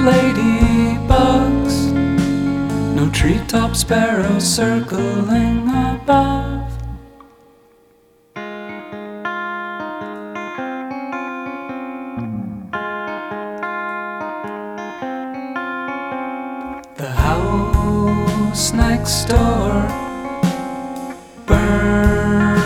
ladybugs, no treetop sparrows circling above. The house next door